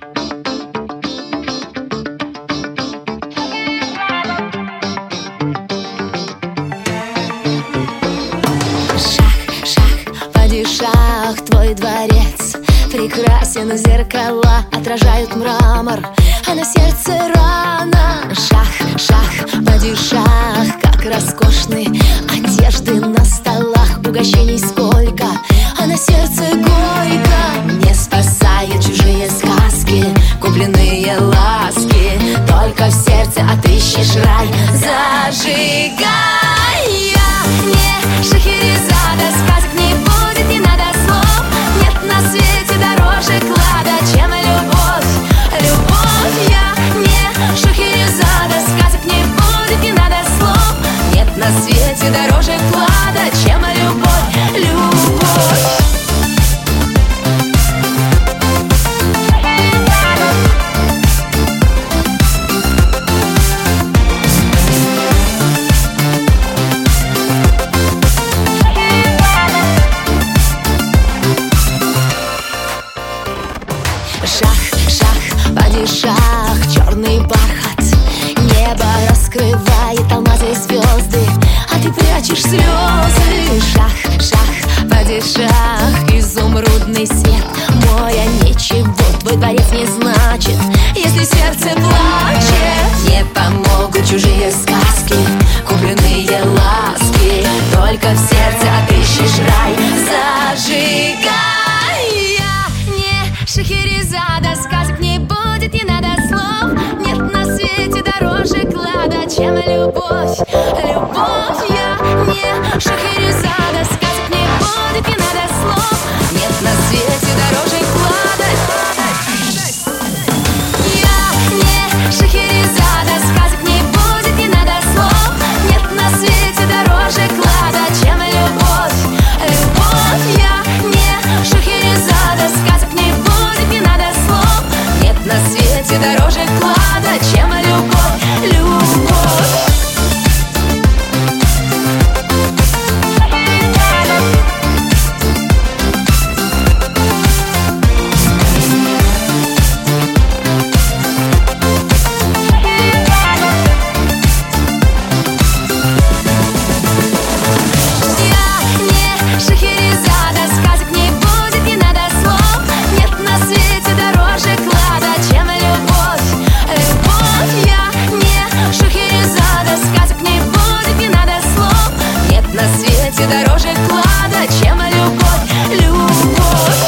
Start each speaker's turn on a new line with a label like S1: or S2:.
S1: Падишах, твой дворец прекрасен, зеркала отражают мрамор, а на сердце рана. Шах, шах, падишах, как роскошны одежды на столах, угощений сколько, а на сердце горько. Не спасают чужие сказки, купленные ласки, только в сердце отыщешь рай. Зажигай, я не Шахерезада, сказок не будет, не надо слов. Нет на свете дороже клада, чем любовь. Любовь, я не Шахерезада, сказок не будет, не надо слов. Нет на свете дороже клада, чем любовь. Любовь. Шах, шах, падишах, черный бархат, небо раскрывает алмазы и звезды, а ты прячешь слезы. Шах, шах, падишах, изумрудный свет, моя ничего, твой дворец не значит, если сердце плачет. Не помогут чужие сказки, купленные ласки, только в сердце отыщешь рай. Зажигай, Шахерезада, сказок не будет, не надо слов. Нет на свете дороже клада, чем любовь. Любовь, я не Шахерезада, сказок не будет, не надо слов. Нет на свете дороже клада. Я не Шахерезада, сказок не будет, не надо слов. Нет на свете дороже клада, чем любовь. Любовь, я не Шахерезада, сказок не будет, не надо слов. Нет на свете дороже клада, чем любовь. Любовь. Дороже клада, чем любовь. Любовь.